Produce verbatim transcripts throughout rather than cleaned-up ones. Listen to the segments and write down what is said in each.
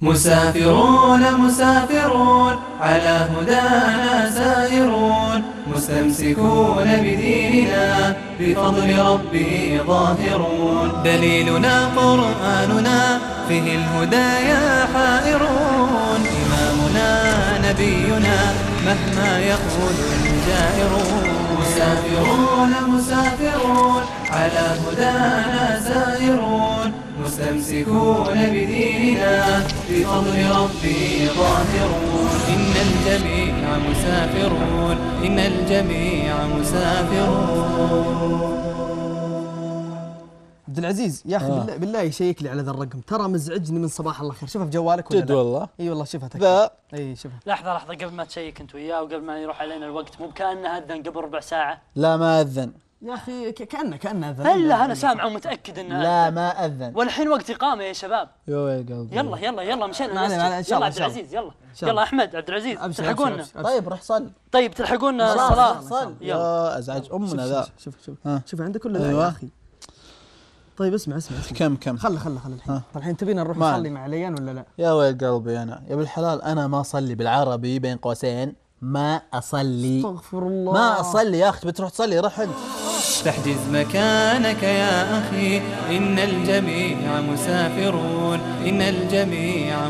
مسافرون مسافرون على هدانا سائرون مستمسكون بديننا بفضل ربه ظاهرون دليلنا قرآننا فيه الهدايا حائرون إمامنا نبينا مهما يقول الجائرون مسافرون مسافرون على هدانا سائرون مستمسكون بديننا بفضل ربي ظاهرون إن الجميع مسافرون إن الجميع مسافرون. عبد العزيز يا اخي آه. بالله, بالله يشيك لي على ذا الرقم، ترى مزعجني من صباح الله خير. شوفها في جوالك ولا جد والله؟ اي والله شوفها ذا اي شوفها. لحظه لحظه قبل ما تشيك انت وياه وقبل ما يروح علينا الوقت، مو بكانه اذن قبل ربع ساعه؟ لا ما اذن يا اخي، كانه كانه اذن. هلا انا سامع ومتاكد انه لا ما اذن، والحين وقت اقامه يا شباب. يو يا قلبي يلا يلا يلا مشينا. يلا عبد العزيز يلا يلا احمد عبد العزيز تلحقونا. طيب روح صل. طيب تلحقونا الصلاه. صل يا ازعج امنا ذا. شوف شوف شوف عندك ولا لا يا اخي؟ طيب اسمع اسمع اسمع كم كم خله خله خله الحين. طيب الحين تبينا نروح نصلي مع عليان ولا لا؟ يا ويل قلبي انا يا بالحلال انا ما اصلي بالعربي بين قوسين، ما اصلي. استغفر الله. ما اصلي يا اخي، بتروح تصلي روح انت. فاحجز مكانك يا أخي إن الجميع مسافرون إن الجميع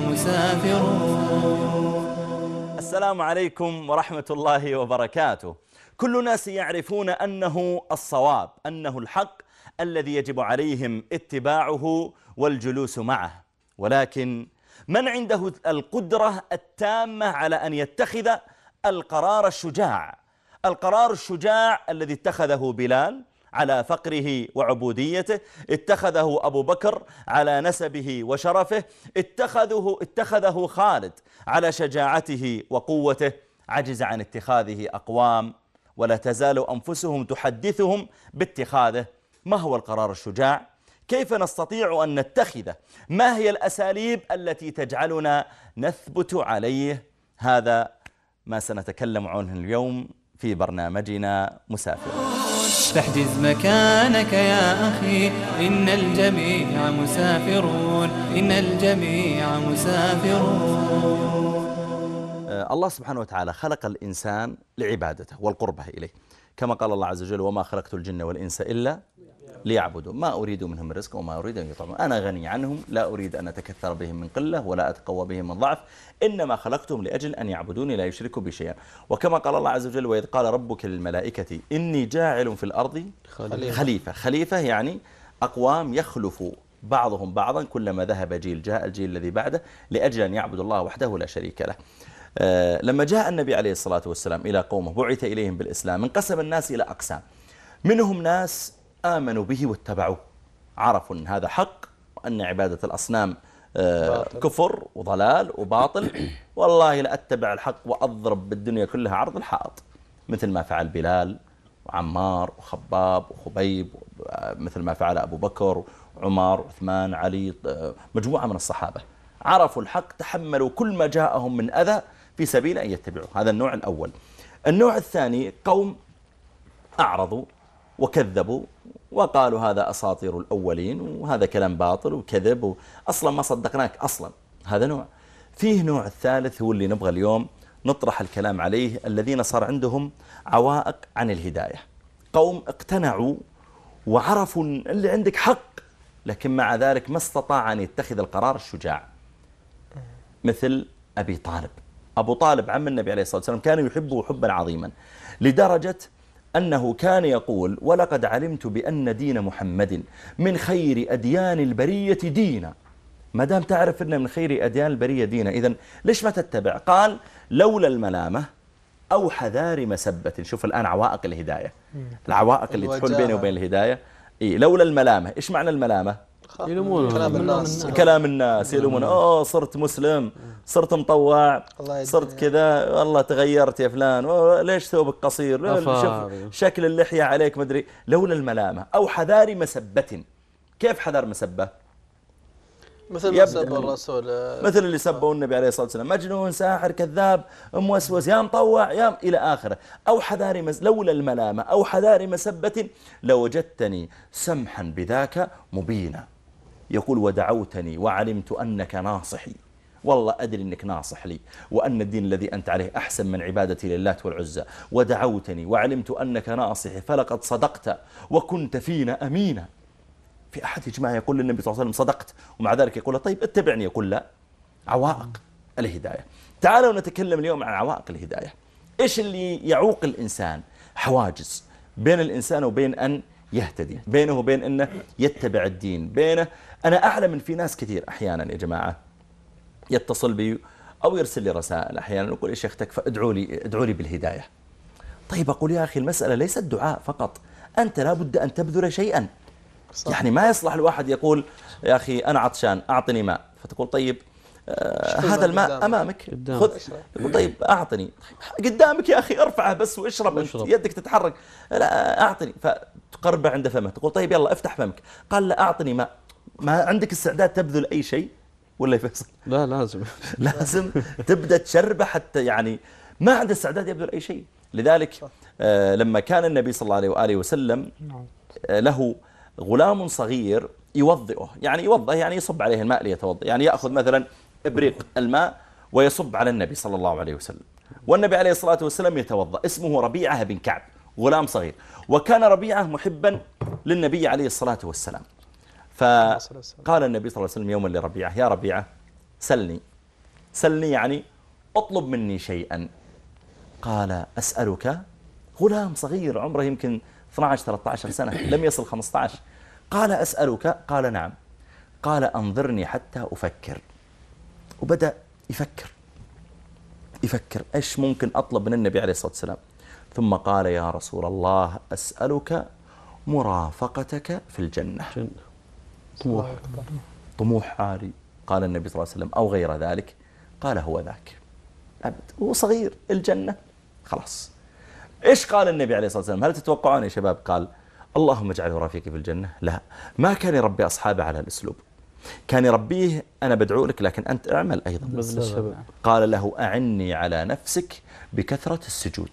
مسافرون. السلام عليكم ورحمة الله وبركاته. كل الناس يعرفون أنه الصواب، أنه الحق الذي يجب عليهم اتباعه والجلوس معه، ولكن من عنده القدرة التامة على أن يتخذ القرار الشجاع، القرار الشجاع الذي اتخذه بلال على فقره وعبوديته، اتخذه أبو بكر على نسبه وشرفه، اتخذه, اتخذه خالد على شجاعته وقوته، عجز عن اتخاذه أقوام ولا تزال أنفسهم تحدثهم باتخاذه. ما هو القرار الشجاع؟ كيف نستطيع أن نتخذه؟ ما هي الأساليب التي تجعلنا نثبت عليه؟ هذا ما سنتكلم عنه اليوم في برنامجنا مسافرون. فاحجز مكانك يا أخي إن الجميع مسافرون إن الجميع مسافرون. الله سبحانه وتعالى خلق الإنسان لعبادته والقربة إليه، كما قال الله عز وجل: وما خلقت الجن والإنس إلا ليعبدوا ما أريد منهم رزق وما أريد أن يطعمون، أنا غني عنهم لا أريد أن أتكثر بهم من قلة ولا أتقوى بهم من ضعف، إنما خلقتهم لأجل أن يعبدوني لا يشركوا بي شيئا. وكما قال الله عز وجل: وإذ قال ربك للملائكة إني جاعل في الأرض خليفة. خليفة يعني أقوام يخلف بعضهم بعضا كلما ذهب جيل جاء الجيل الذي بعده لأجل أن يعبد الله وحده لا شريك له. أه لما جاء النبي عليه الصلاة والسلام إلى قومه بعث إليهم بالإسلام، انقسم الناس إلى أقسام. منهم ناس آمنوا به واتبعوه، عرفوا أن هذا حق وأن عبادة الأصنام كفر وضلال وباطل، والله لأتبع الحق وأضرب بالدنيا كلها عرض الحائط، مثل ما فعل بلال وعمار وخباب وخبيب، مثل ما فعل أبو بكر وعمر وعثمان علي، مجموعة من الصحابة عرفوا الحق، تحملوا كل ما جاءهم من أذى في سبيل أن يتبعوا. هذا النوع الأول. النوع الثاني قوم أعرضوا وكذبوا وقالوا هذا أساطير الأولين وهذا كلام باطل وكذب أصلا ما صدقناك أصلا. هذا نوع. فيه نوع الثالث هو اللي نبغى اليوم نطرح الكلام عليه، الذين صار عندهم عوائق عن الهداية. قوم اقتنعوا وعرفوا اللي عندك حق، لكن مع ذلك ما استطاع أن يتخذ القرار الشجاع، مثل أبي طالب. أبو طالب عم النبي عليه الصلاة والسلام كان يحبه حبا عظيما، لدرجة أنه كان يقول: ولقد علمت بأن دين محمد من خير أديان البرية دينا. ما دام تعرف أن من خير أديان البرية دينا، إذن ليش ما تتبع؟ قال: لولا الملامة أو حذار مسبة. شوف الآن عوائق الهداية، العوائق اللي تحول بيني وبين الهداية. إيه لولا الملامة. إيش معنى الملامة؟ يلومون كلام الناس، كلام الناس يلومون. أوه صرت مسلم، صرت مطوع، صرت كذا، والله تغيرت يا فلان، ليش ثوبك قصير، شوف شكل اللحية عليك مدري. لولا الملامة أو حذار مسبة. كيف حذار مسبة؟ مثل ما سب الرسول، مثل اللي سبوا النبي عليه الصلاة والسلام: مجنون، ساحر، كذاب، موسوس، يا مطوع، يا إلى آخره. أو حذار مس... لولا الملامة أو حذار مسبة لوجدتني سمحا بذاك مبينا. يقول: ودعوتني وعلمت أنك ناصحي والله أدري أنك ناصح لي وأن الدين الذي أنت عليه أحسن من عبادتي للات والعزى، ودعوتني وعلمت أنك ناصحي فلقد صدقت وكنت فينا أمينا. في أحد يجمع يقول للنبي صلى الله عليه وسلم صدقت، ومع ذلك يقول طيب اتبعني، يقول لا. عوائق الهداية. تعالوا نتكلم اليوم عن عوائق الهداية. إيش اللي يعوق الإنسان؟ حواجز بين الإنسان وبين أن يهتدي، بينه وبين أنه يتبع الدين، بينه. أنا أعلم أن في ناس كثير أحيانا يا جماعة يتصل بي أو يرسل لي رسائل أحيانا يقول يا شيخ تكفى ادعوا لي ادعوا لي بالهداية. طيب أقول يا أخي المسألة ليست دعاء فقط، أنت لابد أن تبذل شيئا. صح. يعني ما يصلح الواحد يقول يا أخي أنا عطشان أعطني ماء، فتقول طيب آه هذا الماء قدامك. أمامك قدامك. خذ. يقول طيب أعطني. قدامك يا أخي ارفعه بس واشرب, واشرب. يدك تتحرك. لا أعطني، فتقربه عند فمه تقول طيب يلا افتح فمك، قال لا أعطني ماء. ما عندك استعداد تبذل أي شيء ولا يفصل؟ لا لازم لازم تبدأ تشربه حتى يعني ما عنده استعداد يبذل أي شيء. لذلك آه لما كان النبي صلى الله عليه وآله وسلم آه له غلام صغير يوضئه، يعني يوضئه يعني يصب عليه الماء ليتوضأ، يعني يأخذ مثلا إبريق الماء ويصب على النبي صلى الله عليه وسلم، والنبي عليه الصلاة والسلام يتوضأ. اسمه ربيعة بن كعب، غلام صغير، وكان ربيعة محبا للنبي عليه الصلاة والسلام. فقال النبي صلى الله عليه وسلم يوما لربيعة يا ربيعة سلني، سلني يعني اطلب مني شيئا. قال أسألك؟ غلام صغير عمره يمكن اثني عشر ثلاثة عشر سنة، لم يصل خمسة عشر. قال أسألك؟ قال نعم. قال أنظرني حتى أفكر. وبدأ يفكر يفكر إيش ممكن أطلب من النبي عليه الصلاة والسلام. ثم قال يا رسول الله أسألك مرافقتك في الجنة. طموح طموح عالي. قال النبي صلى الله عليه وسلم أو غير ذلك؟ قال هو ذاك. أبد هو صغير، الجنة خلاص. إيش قال النبي عليه الصلاة والسلام؟ هل تتوقعون يا شباب قال اللهم اجعله رفيقي في الجنة؟ لا، ما كان يربي أصحابه على الأسلوب، كان يربيه أنا بدعو لك لكن أنت اعمل أيضا. قال له أعني على نفسك بكثرة السجود،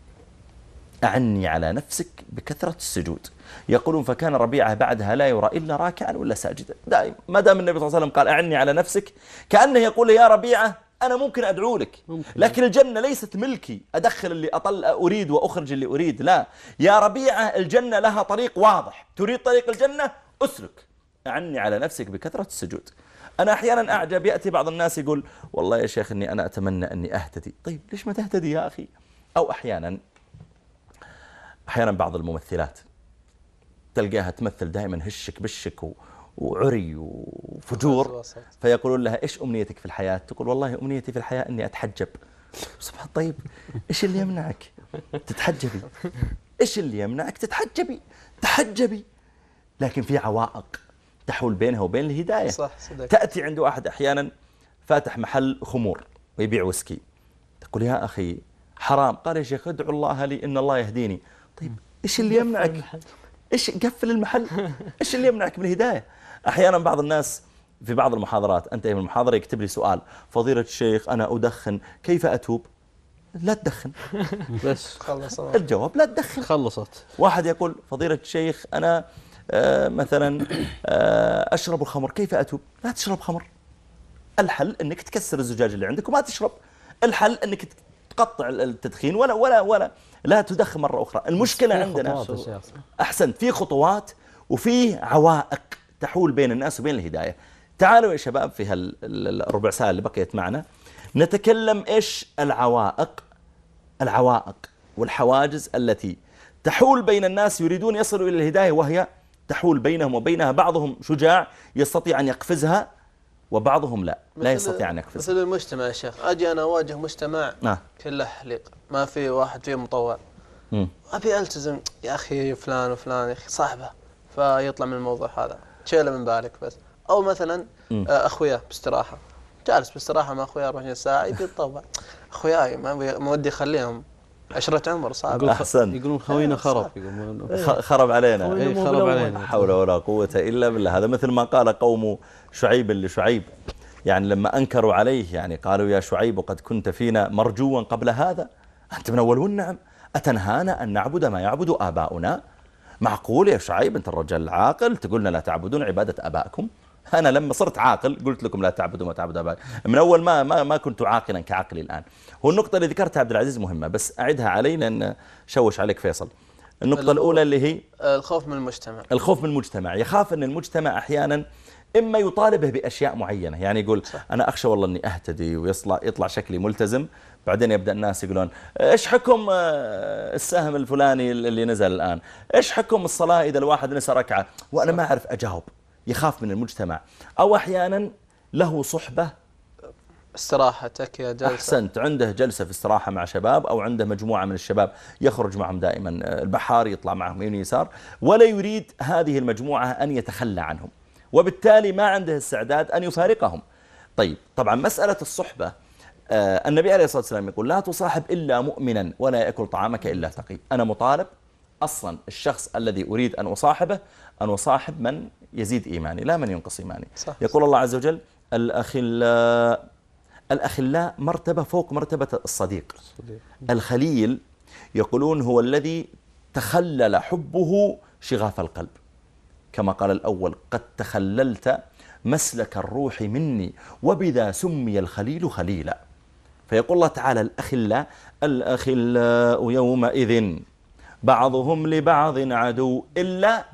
أعني على نفسك بكثرة السجود. يقولون فكان ربيعة بعدها لا يرى إلا راكعا ولا ساجدا دائما. ما دام النبي صلى الله عليه وسلم قال أعني على نفسك، كأنه يقول يا ربيعة أنا ممكن أدعو لك، لكن الجنة ليست ملكي أدخل اللي أطل أريد وأخرج اللي أريد. لا يا ربيعة، الجنة لها طريق واضح، تريد طريق الجنة أسلك، أعني على نفسك بكثرة السجود. أنا أحيانا أعجب، يأتي بعض الناس يقول والله يا شيخ إني أنا أتمنى أني أهتدي. طيب ليش ما تهتدي يا أخي؟ أو أحيانا أحيانا بعض الممثلات تلقاها تمثل دائما هشك بشك وعري وفجور، فيقولون لها إيش أمنيتك في الحياة؟ تقول والله أمنيتي في الحياة أني أتحجب. سبحان. طيب إيش اللي يمنعك تتحجبي؟ إيش اللي يمنعك تتحجبي؟ تحجبي. لكن في عوائق تحول بينها وبين الهداية. صح صدق. تأتي عند واحد أحيانا فاتح محل خمور ويبيع ويسكي، تقول يا أخي حرام. قال يا شيخ ادعو الله لي إن الله يهديني. طيب إيش اللي يمنعك؟ إيش قفل المحل؟ إيش اللي يمنعك من الهداية؟ أحيانا بعض الناس في بعض المحاضرات أنتهي من المحاضرة يكتب لي سؤال فضيلة الشيخ أنا أدخن كيف أتوب؟ لا تدخن بس خلصت الجواب، لا تدخن خلصت. واحد يقول فضيلة الشيخ أنا آه مثلا آه أشرب الخمر كيف أتوب؟ لا تشرب خمر. الحل أنك تكسر الزجاج اللي عندك وما تشرب. الحل أنك تقطع التدخين ولا ولا ولا لا تدخن مرة أخرى. المشكلة عندنا أحسنت في خطوات وفي عوائق تحول بين الناس وبين الهداية. تعالوا يا شباب في هالربع ساعة اللي بقيت معنا نتكلم إيش العوائق العوائق والحواجز التي تحول بين الناس يريدون يصلوا إلى الهداية، وهي تحول بينهم وبينها. بعضهم شجاع يستطيع أن يقفزها وبعضهم لا لا يستطيع أن يقفزها. مثل المجتمع يا شيخ، أجي أنا أواجه مجتمع آه. كله حليق، ما في واحد فيه مطوع، م. أبي ألتزم يا أخي فلان وفلان يا أخي صاحبه، فيطلع من الموضوع هذا شيله من بالك بس. أو مثلا م. أخويا باستراحة، جالس باستراحة مع أخويا أربعة وعشرين ساعة يبي يتطوع. أخوياي ما ودي أخليهم عشرة عمر صعب. أحسن. يقولون خوينا خرب، يقولون خرب علينا. ايه خرب علينا. حول ولا قوة إلا بالله. هذا مثل ما قال قوم شعيب لشعيب، يعني لما أنكروا عليه يعني قالوا يا شعيب قد كنت فينا مرجوا قبل هذا، أنت من أول والنعم، أتنهانا أن نعبد ما يعبد آباؤنا؟ معقول يا شعيب أنت الرجل العاقل تقولنا لا تعبدون عبادة آبائكم؟ أنا لما صرت عاقل قلت لكم لا تعبدوا ما تعبدوا آبائكم، من أول ما ما ما كنت عاقلا كعقلي الآن. هو النقطة اللي ذكرتها عبد العزيز مهمة، بس أعدها علي لأن شوش عليك فيصل. النقطة الأولى اللي هي الخوف من المجتمع. الخوف من المجتمع، يخاف أن المجتمع أحيانا إما يطالبه بأشياء معينة، يعني يقول صح. أنا أخشى والله أني أهتدي ويطلع يطلع شكلي ملتزم، بعدين يبدأ الناس يقولون إيش حكم السهم الفلاني اللي نزل الآن، إيش حكم الصلاة إذا الواحد نسى ركعة، وأنا ما أعرف أجاوب. يخاف من المجتمع. أو أحيانا له صحبة، استراحتك يا جلسة. أحسنت، عنده جلسة في استراحة مع شباب، أو عنده مجموعة من الشباب يخرج معهم دائما البحار، يطلع معهم يمين يسار، ولا يريد هذه المجموعة أن يتخلى عنهم، وبالتالي ما عنده استعداد أن يفارقهم. طيب طبعا مسألة الصحبة، آه النبي عليه الصلاة والسلام يقول لا تصاحب إلا مؤمنا ولا يأكل طعامك إلا تقي. أنا مطالب أصلا الشخص الذي أريد أن أصاحبه أن أصاحب من يزيد إيماني لا من ينقص إيماني. صح. يقول الله عز وجل الأخلاء، الأخلاء مرتبة فوق مرتبة الصديق. الخليل يقولون هو الذي تخلل حبه شغاف القلب، كما قال الأول قد تخللت مسلك الروح مني وبذا سمي الخليل خليلا. فيقول الله تعالى الأخلاء، الأخلاء يومئذ بعضهم لبعض عدو إلا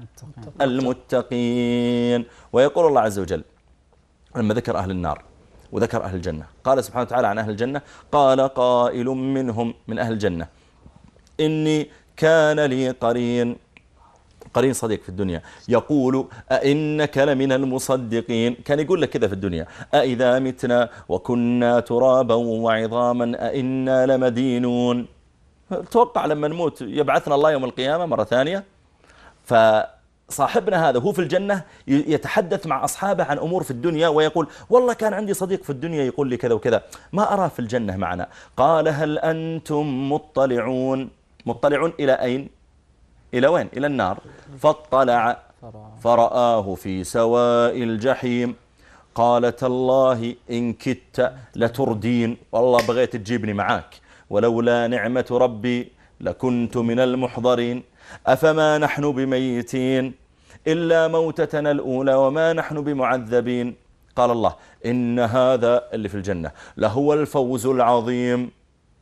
المتقين. ويقول الله عز وجل لما ذكر أهل النار وذكر أهل الجنة، قال سبحانه وتعالى عن أهل الجنة قال قائل منهم من أهل الجنة إني كان لي قرين، قرين صديق في الدنيا، يقول أئنك لمن المصدقين. كان يقول لك كذا في الدنيا أئذا متنا وكنا ترابا وعظاما أئنا لمدينون. توقع لما نموت يبعثنا الله يوم القيامة مرة ثانية. فصاحبنا هذا هو في الجنة يتحدث مع أصحابه عن أمور في الدنيا ويقول والله كان عندي صديق في الدنيا يقول لي كذا وكذا، ما أراه في الجنة معنا. قال هل أنتم مطلعون؟ مطلعون إلى أين؟ إلى وين؟ إلى النار. فاطلع فرآه في سواء الجحيم قال تالله إن كدت لتردين، والله بغيت تجيبني معاك ولولا نعمة ربي لكنت من المحضرين. أفما نحن بميتين إلا موتتنا الأولى وما نحن بمعذبين. قال الله إن هذا اللي في الجنة لهو الفوز العظيم،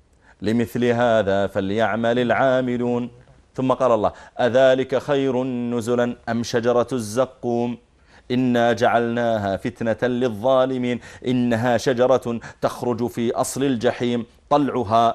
لمثل هذا فليعمل العاملون. ثم قال الله أذلك خير نزلا أم شجرة الزقوم إنا جعلناها فتنة للظالمين إنها شجرة تخرج في أصل الجحيم طلعها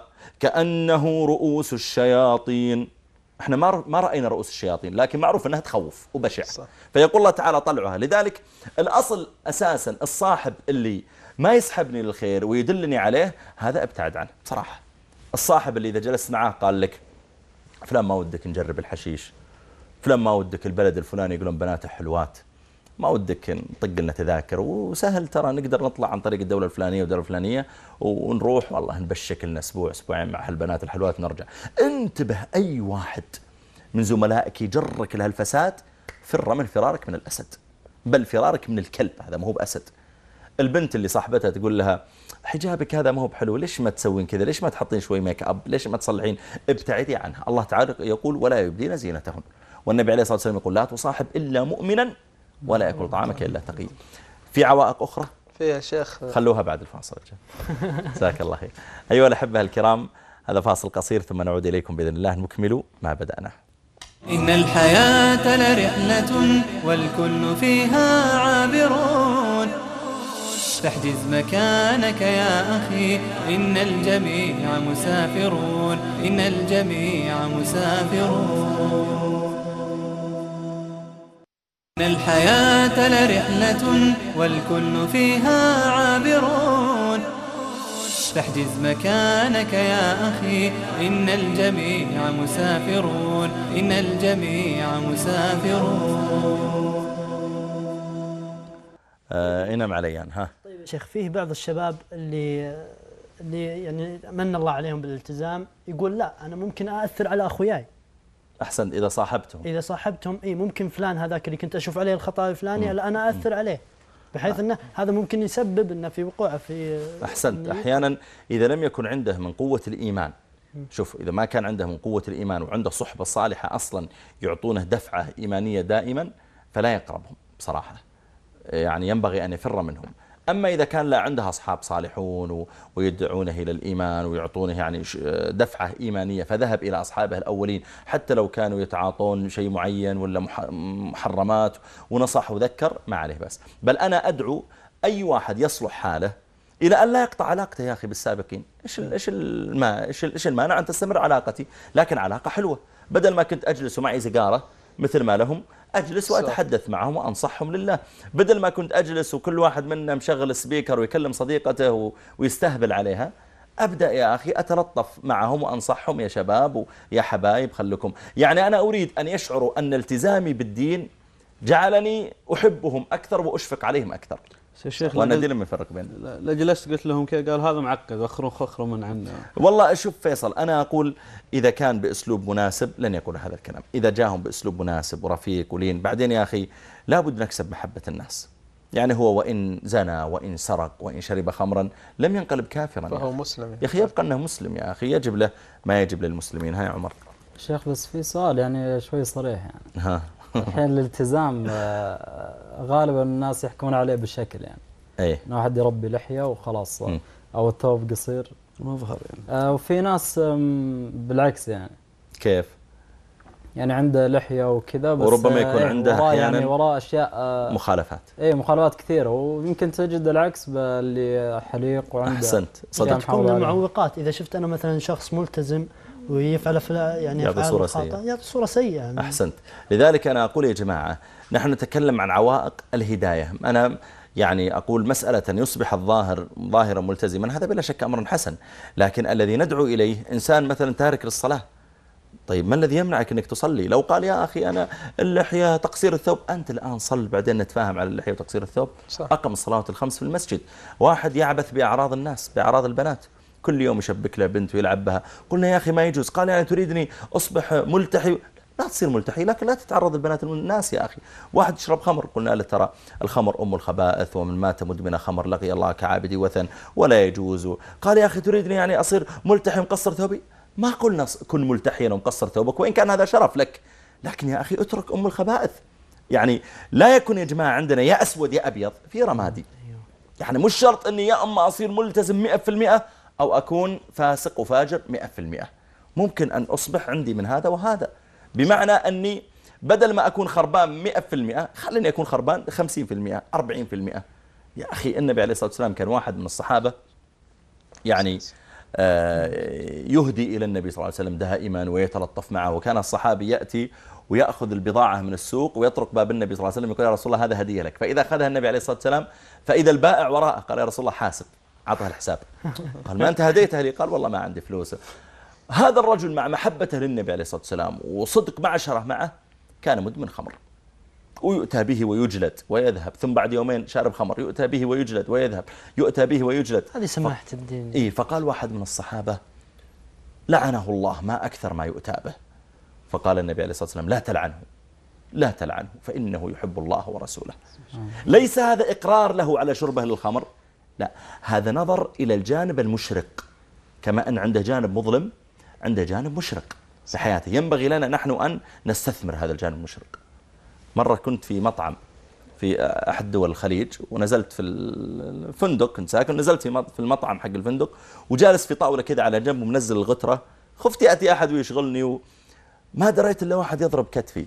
كأنه رؤوس الشياطين. احنا ما ما رأينا رؤوس الشياطين لكن معروف أنها تخوف وبشع. فيقول الله تعالى طلعها. لذلك الأصل أساسا الصاحب اللي ما يسحبني للخير ويدلني عليه هذا ابتعد عنه بصراحة. الصاحب اللي إذا جلست معاه قال لك فلان ما ودك نجرب الحشيش، فلان ما ودك البلد الفلاني يقولون بناته حلوات، ما ودك نطق لنا تذاكر وسهل ترى نقدر نطلع عن طريق الدولة الفلانية والدولة الفلانية ونروح والله نبشك لنا أسبوع أسبوعين مع هالبنات الحلوات نرجع. انتبه أي واحد من زملائك يجرك لهالفساد فر من فرارك من الأسد، بل فرارك من الكلب، هذا ما هو بأسد. البنت اللي صاحبتها تقول لها حجابك هذا ما هو بحلو، ليش ما تسوين كذا، ليش ما تحطين شوي ميك اب، ليش ما تصلحين، ابتعدي عنها. الله تعالى يقول ولا يبدين زينتهن، والنبي عليه الصلاة والسلام يقول لا تصاحب إلا مؤمنا ولا يأكل طعامك إلا تقي. في عوائق أخرى في يا شيخ خلوها بعد الفاصل. جزاك الله خير. أيها الأحبة الكرام هذا فاصل قصير ثم نعود إليكم بإذن الله نكمل ما بدأنا. إن الحياة لرحلة والكل فيها عابرون، فاحجز مكانك يا أخي إن الجميع مسافرون، إن الجميع مسافرون. إن الحياة لرحلة والكل فيها عابرون، فاحجز مكانك يا أخي إن الجميع مسافرون، إن الجميع مسافرون. آه إنم عليان ها. طيب شيخ فيه بعض الشباب اللي اللي يعني من الله عليهم بالالتزام يقول لا أنا ممكن أأثر على أخوياي. أحسن إذا صاحبتهم. إذا صاحبتهم إيه ممكن فلان هذاك اللي كنت أشوف عليه الخطأ الفلاني لا أنا أأثر عليه، بحيث أنه هذا ممكن يسبب أنه في وقوع في. أحسنت. أحيانا إذا لم يكن عنده من قوة الإيمان، شوف إذا ما كان عنده من قوة الإيمان وعنده صحبة صالحة أصلا يعطونه دفعة إيمانية دائما فلا يقربهم بصراحة. يعني ينبغي أن يفر منهم. أما إذا كان لا عندها أصحاب صالحون ويدعونه إلى الإيمان ويعطونه يعني دفعة إيمانية فذهب إلى أصحابه الأولين حتى لو كانوا يتعاطون شيء معين ولا محرمات ونصح وذكر ما عليه بس. بل أنا أدعو أي واحد يصلح حاله إلى أن لا يقطع علاقته يا أخي بالسابقين. إيش إيش الما إيش إيش المانع أن تستمر علاقتي لكن علاقة حلوة، بدل ما كنت أجلس معي سيجارة مثل ما لهم أجلس وأتحدث معهم وأنصحهم لله، بدل ما كنت أجلس وكل واحد منا مشغل سبيكر ويكلم صديقته ويستهبل عليها، أبدأ يا أخي أتلطف معهم وأنصحهم يا شباب ويا حبايب خلكم. يعني أنا أريد أن يشعروا أن التزامي بالدين جعلني أحبهم أكثر وأشفق عليهم أكثر. شيخ وانا ادري لما يفرق بين لا جلست قلت لهم كذا قال هذا معقد واخروا خخروا من عنا. والله اشوف فيصل انا اقول اذا كان باسلوب مناسب لن يقول هذا الكلام، اذا جاهم باسلوب مناسب ورفيق ولين. بعدين يا اخي لابد نكسب محبة الناس. يعني هو وان زنى وان سرق وان شرب خمرا لم ينقلب كافرا، فهو مسلم يا اخي يبقى انه مسلم يا اخي، يجب له ما يجب للمسلمين. هاي عمر شيخ بس في سؤال يعني شوي صريح يعني ها الحين الالتزام غالبا الناس يحكمون عليه بشكل يعني ايه انه واحد يربي لحيه وخلاص م. او الثوب قصير مظهر يعني. آه وفي ناس بالعكس يعني كيف يعني عنده لحيه وكذا بس وربما يكون إيه عنده وراه احيانا يعني وراه اشياء آه مخالفات اي مخالفات كثيره، ويمكن تجد العكس باللي حليق وعنده احسنت صدق. تكون من المعوقات اذا شفت انا مثلا شخص ملتزم ويفعل يعني يعطي صورة خاطئة سيئة، يعطي صورة سيئة يعني. أحسنت. لذلك أنا أقول يا جماعة نحن نتكلم عن عوائق الهداية. أنا يعني أقول مسألة يصبح الظاهر ظاهرا ملتزما هذا بلا شك أمر حسن، لكن الذي ندعو إليه إنسان مثلا تارك للصلاة. طيب ما الذي يمنعك أنك تصلي؟ لو قال يا أخي أنا اللحية تقصير الثوب، أنت الآن صل بعدين نتفاهم على اللحية وتقصير الثوب. صح. أقم الصلاة الخمس في المسجد. واحد يعبث بأعراض الناس بأعراض البنات، كل يوم يشبك له بنت ويلعب بها، قلنا يا أخي ما يجوز. قال يعني تريدني أصبح ملتحي؟ لا تصير ملتحي لكن لا تتعرض البنات للناس يا أخي. واحد يشرب خمر، قلنا له ترى الخمر أم الخبائث ومن مات مدمن خمر لقي الله كعابد وثن ولا يجوز. قال يا أخي تريدني يعني أصير ملتحي ومقصر ثوبي؟ ما قلنا كن ملتحيا ومقصر ثوبك وإن كان هذا شرف لك، لكن يا أخي اترك أم الخبائث. يعني لا يكون يا جماعة عندنا يا أسود يا أبيض في رمادي. يعني مش شرط أني يا أما أصير ملتزم مئة في المئة أو أكون فاسق وفاجر مئة في المئة. ممكن أن أصبح عندي من هذا وهذا، بمعنى أني بدل ما أكون خربان مئة في المئة خليني أكون خربان خمسين في المئة أربعين في المئة. يا أخي النبي عليه الصلاة والسلام كان واحد من الصحابة يعني يهدي إلى النبي صلى الله عليه وسلم دائما ويتلطف معه، وكان الصحابي يأتي ويأخذ البضاعة من السوق ويطرق باب النبي صلى الله عليه وسلم يقول يا رسول الله هذا هدية لك، فإذا أخذها النبي عليه الصلاة والسلام فإذا البائع وراءه قال يا رسول الله حاسب، عطها الحساب. قال ما أنت هديتها لي؟ قال والله ما عندي فلوس. هذا الرجل مع محبته للنبي عليه الصلاة والسلام وصدق معشرة معه كان مدمن خمر، ويؤتى به ويجلد ويذهب، ثم بعد يومين شارب خمر يؤتى به ويجلد ويذهب، يؤتى به ويجلد. هذه سماحة الدين. إيه فقال واحد من الصحابة لعنه الله ما أكثر ما يؤتى به. فقال النبي عليه الصلاة والسلام لا تلعنه لا تلعنه فإنه يحب الله ورسوله. ليس هذا إقرار له على شربه للخمر، لا، هذا نظر إلى الجانب المشرق، كما أن عنده جانب مظلم عنده جانب مشرق في حياته، ينبغي لنا نحن أن نستثمر هذا الجانب المشرق. مرة كنت في مطعم في أحد دول الخليج ونزلت في الفندق، كنت ساكن، نزلت في المطعم حق الفندق وجالس في طاولة كذا على جنب ومنزل الغترة، خفت يأتي أحد ويشغلني وما دريت إلا واحد يضرب كتفي،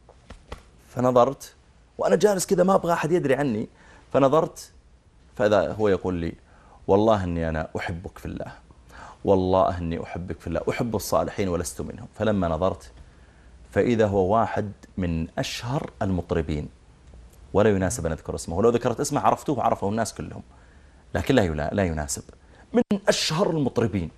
فنظرت وأنا جالس كذا ما أبغى أحد يدري عني، فنظرت فإذا هو يقول لي والله أني أنا أحبك في الله، والله أني أحبك في الله، أحب الصالحين ولست منهم. فلما نظرت فإذا هو واحد من أشهر المطربين، ولا يناسب أن أذكر اسمه، ولو ذكرت اسمه عرفته وعرفه الناس كلهم، لكن لا لا يناسب، من أشهر المطربين.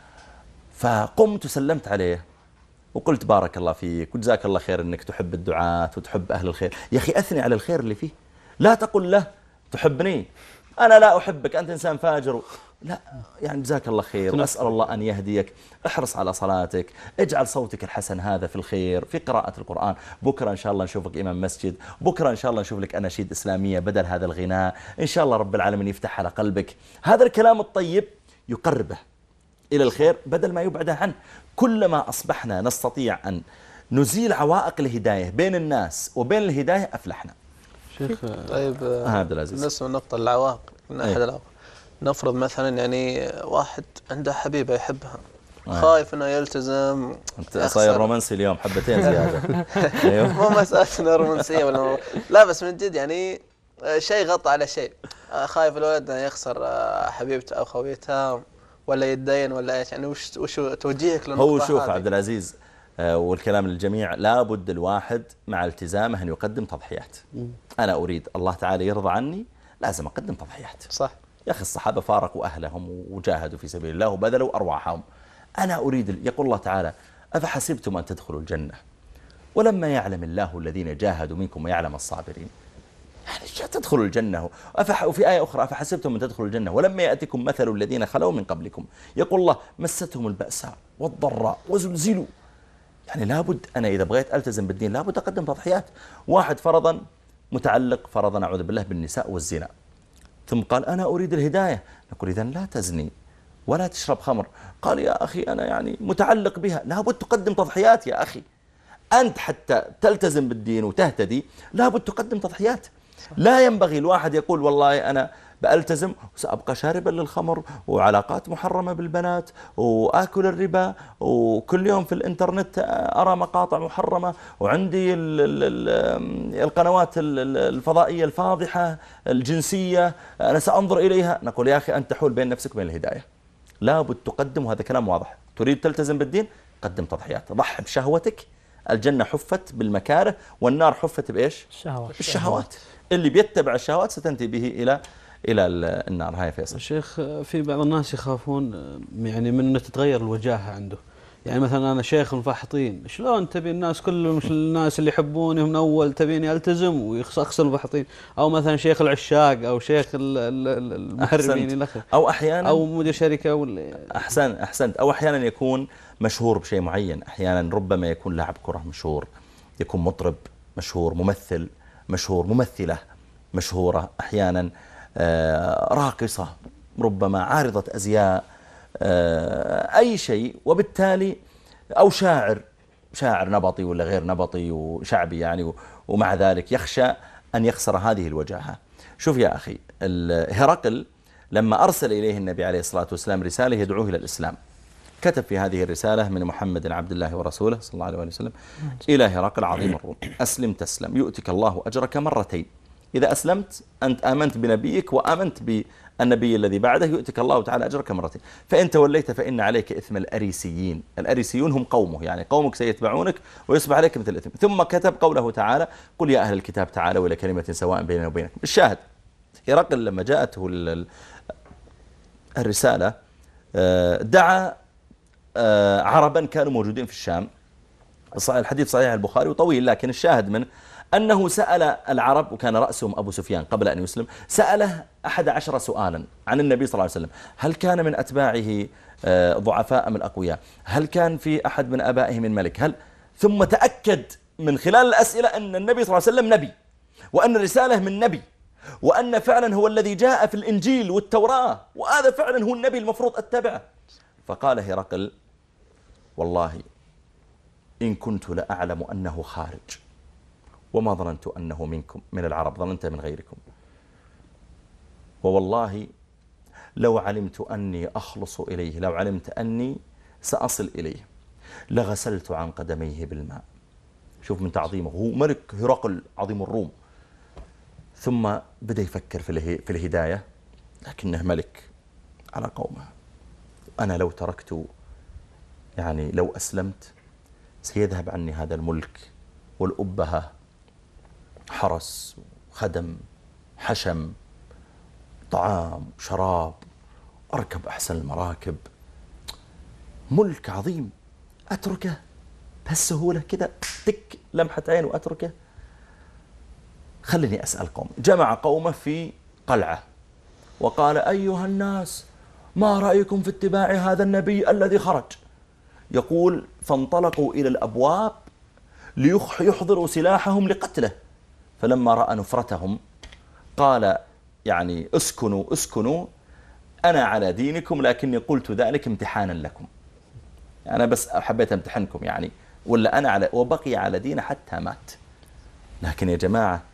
فقمت وسلمت عليه وقلت بارك الله فيك وجزاك الله خير أنك تحب الدعاة وتحب أهل الخير. يا أخي أثني على الخير اللي فيه، لا تقل له تحبني أنا لا أحبك أنت إنسان فاجر، لا، يعني جزاك الله خير وأسأل الله أن يهديك، احرص على صلاتك، اجعل صوتك الحسن هذا في الخير، في قراءة القرآن، بكرة إن شاء الله نشوفك إمام مسجد، بكرة إن شاء الله نشوف لك أناشيد إسلامية بدل هذا الغناء، إن شاء الله رب العالمين يفتح على قلبك. هذا الكلام الطيب يقربه إلى الخير بدل ما يبعده عنه. كلما أصبحنا نستطيع أن نزيل عوائق الهداية بين الناس وبين الهداية أفلحنا. شيخ طيب عبد العزيز بالنسبة لنقطة العوائق من أحد العوائق، نفرض مثلا يعني واحد عنده حبيبة يحبها أيه. خايف انه يلتزم. انت صاير رومانسي اليوم حبتين زياده. ايوه مو مساله رومانسيه ولا لا، بس من جد يعني شيء غطى على شيء. خايف الولد انه يخسر حبيبته او خويته ولا يتدين ولا ايش، يعني وش وش توجيهك للنقطه هو شوف هذه؟ عبد العزيز والكلام للجميع، لابد الواحد مع التزامه أن يقدم تضحيات. أنا أريد الله تعالى يرضى عني، لازم أقدم تضحيات. صح يا أخي الصحابة فارقوا أهلهم وجاهدوا في سبيل الله وبذلوا أرواحهم. أنا أريد، يقول الله تعالى أفحسبتم أن تدخلوا الجنة ولما يعلم الله الذين جاهدوا منكم ويعلم الصابرين. يعني تدخلوا الجنة. وفي آية أخرى أفحسبتم أن تدخلوا الجنة ولما يأتكم مثل الذين خلوا من قبلكم. يقول الله مستهم البأساء والضراء وزلزلوا. يعني لابد أنا إذا بغيت ألتزم بالدين لابد أقدم تضحيات. واحد فرضا متعلق فرضا أعوذ بالله بالنساء والزنا، ثم قال أنا أريد الهداية. نقول إذن لا تزني ولا تشرب خمر. قال يا أخي أنا يعني متعلق بها. لابد تقدم تضحيات يا أخي. أنت حتى تلتزم بالدين وتهتدي لابد تقدم تضحيات. لا ينبغي الواحد يقول والله أنا بألتزم وسأبقى شاربا للخمر وعلاقات محرمة بالبنات وآكل الربا وكل يوم في الإنترنت أرى مقاطع محرمة وعندي ال ال ال القنوات الفضائية الفاضحة الجنسية أنا سأنظر إليها. نقول يا أخي أنت تحول بين نفسك وبين الهداية. لابد تقدم، وهذا كلام واضح. تريد تلتزم بالدين قدم تضحيات. ضح بشهوتك. الجنة حفت بالمكاره والنار حفت بإيش؟ الشهوات. بالشهوات. اللي بيتبع الشهوات ستنتهي به إلى إلى النار. هاي فيصل. شيخ في بعض الناس يخافون يعني من أن تتغير الوجاهة عنده. يعني مثلا أنا شيخ الفاحطين، شلون تبي الناس كلهم الناس اللي يحبوني من أول تبيني ألتزم ويخسر الفاحطين؟ أو مثلا شيخ العشاق أو شيخ المحرمين إلى آخره، أو أحيانا أو مدير شركة ولا أحسن أحسنت أو أحيانا يكون مشهور بشيء معين. أحيانا ربما يكون لاعب كرة مشهور، يكون مطرب مشهور، ممثل مشهور، ممثلة مشهورة، أحيانا راقصة، ربما عارضة أزياء، أي شيء. وبالتالي أو شاعر شاعر نبطي ولا غير نبطي وشعبي يعني، ومع ذلك يخشى أن يخسر هذه الوجاهة. شوف يا أخي، هرقل لما أرسل إليه النبي عليه الصلاة والسلام رسالة يدعوه إلى الإسلام، كتب في هذه الرسالة من محمد عبد الله ورسوله صلى الله عليه وسلم إلى هرقل عظيم الروم: أسلم تسلم يؤتك الله أجرك مرتين. إذا أسلمت أنت آمنت بنبيك وآمنت بالنبي الذي بعده يؤتك الله تعالى أجرك مرتين، فإن توليت فإن عليك إثم الأريسيين. الأريسيون هم قومه، يعني قومك سيتبعونك ويصبح عليك مثل الإثم. ثم كتب قوله تعالى: قل يا أهل الكتاب تعالوا إلى كلمة سواء بيننا وبينكم. الشاهد هرقل لما جاءته الرسالة دعا عربا كانوا موجودين في الشام. الحديث صحيح البخاري وطويل، لكن الشاهد منه أنه سأل العرب، وكان رأسهم أبو سفيان قبل أن يسلم، سأله أحد عشر سؤالا عن النبي صلى الله عليه وسلم: هل كان من أتباعه ضعفاء من أقوياء؟ هل كان في أحد من أبائه من ملك؟ هل ثم تأكد من خلال الأسئلة أن النبي صلى الله عليه وسلم نبي، وأن الرسالة من نبي، وأن فعلا هو الذي جاء في الإنجيل والتوراة، وهذا فعلا هو النبي المفروض أتبعه. فقال هرقل: والله إن كنت لأعلم أنه خارج وما ظننت أنه منكم من العرب، ظننت من غيركم، ووالله لو علمت أني أخلص إليه، لو علمت أني سأصل إليه لغسلت عن قدميه بالماء. شوف من تعظيمه، هو ملك هرقل عظيم الروم. ثم بدأ يفكر في الهداية، لكنه ملك على قومه. أنا لو تركت، يعني لو أسلمت سيذهب عني هذا الملك والأبهة، حرس خدم حشم طعام شراب، أركب أحسن المراكب، ملك عظيم، أتركه بهالسهولة كذا تك لمحة عين وأتركه؟ خليني أسأل قوم. جمع قومه في قلعة وقال: أيها الناس، ما رأيكم في اتباع هذا النبي الذي خرج؟ يقول: فانطلقوا إلى الأبواب ليحضروا سلاحهم لقتله، فلما رأى نفرتهم قال: يعني اسكنوا اسكنوا، أنا على دينكم، لكني قلت ذلك امتحانا لكم، أنا بس حبيت امتحنكم يعني، ولا أنا على، وبقي على دينه حتى مات. لكن يا جماعة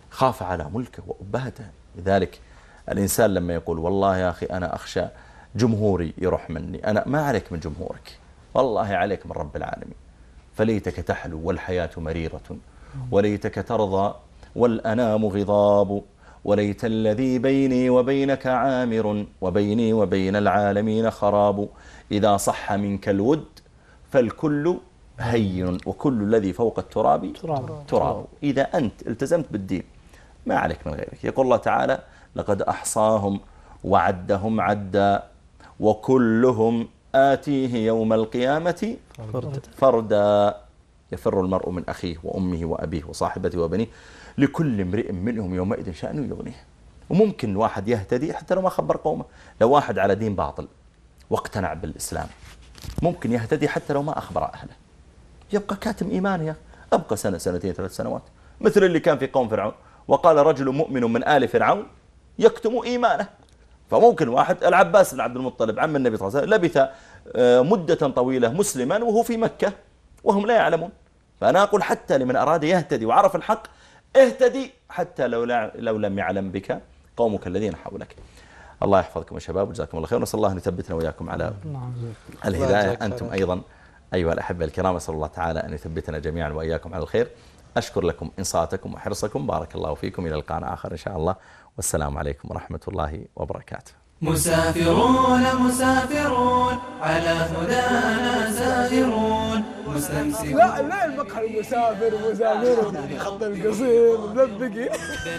خاف على ملكه وأبهته. لذلك الإنسان لما يقول والله يا أخي أنا أخشى جمهوري يروح مني، أنا ما عليك من جمهورك، والله عليك من رب العالمين. فليتك تحلو والحياة مريرة، وليتك ترضى والأنام غضاب، وليت الذي بيني وبينك عامر، وبيني وبين العالمين خراب. إذا صح منك الود فالكل هين، وكل الذي فوق التراب تراب, تراب. إذا أنت التزمت بالدين ما عليك من غيرك. يقول الله تعالى لقد أحصاهم وعدهم عدا، وكلهم آتيه يوم القيامة فردا, فردا. يفر المرء من أخيه وأمه وأبيه وصاحبته وبنيه، لكل امرئ منهم يومئذ شأن يغنيه. وممكن واحد يهتدي حتى لو ما خبر قومه. لو واحد على دين باطل واقتنع بالإسلام ممكن يهتدي حتى لو ما أخبر أهله، يبقى كاتم إيمان. يا أبقى سنة سنتين ثلاث سنوات، مثل اللي كان في قوم فرعون. وقال رجل مؤمن من آل فرعون يكتم إيمانه. فممكن واحد العباس بن عبد المطلب عم النبي صلى الله عليه وسلم لبث مدة طويلة مسلما وهو في مكة وهم لا يعلمون. فأنا أقول حتى لمن أراد يهتدي وعرف الحق اهتدي حتى لو, لو لم يعلم بك قومك الذين حولك. الله يحفظكم يا شباب وجزاكم الله خير، ونسأل الله أن يثبتنا وإياكم على الهداية. أنتم أيضا أيها الأحبة الكرام، أسأل الله تعالى أن يثبتنا جميعا وإياكم على الخير. أشكر لكم إنصاتكم وحرصكم، بارك الله فيكم، إلى لقاء آخر إن شاء الله، والسلام عليكم ورحمة الله وبركاته. مسافرون مسافرون على هدانا سائرون مستمسكون. لا لا المقهى المسافر مسافرون خط القصير ملبقين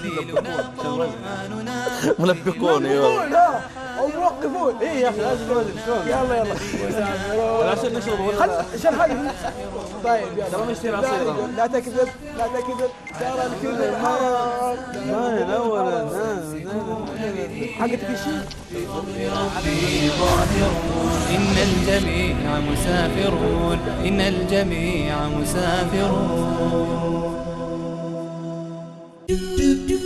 ملبقون ايوه او موقفون. اي يا اخي لازم نوزن شلون. يلا يلا مسافرون عشان نشرب خل عشان هذه. طيب يلا ترى نشتري عصير. لا تكذب لا تكذب، ترى الكذب حرام. ما الاول حقتك الشيء. ربي ظاهرون إن الجميع مسافرون، إن الجميع مسافرون.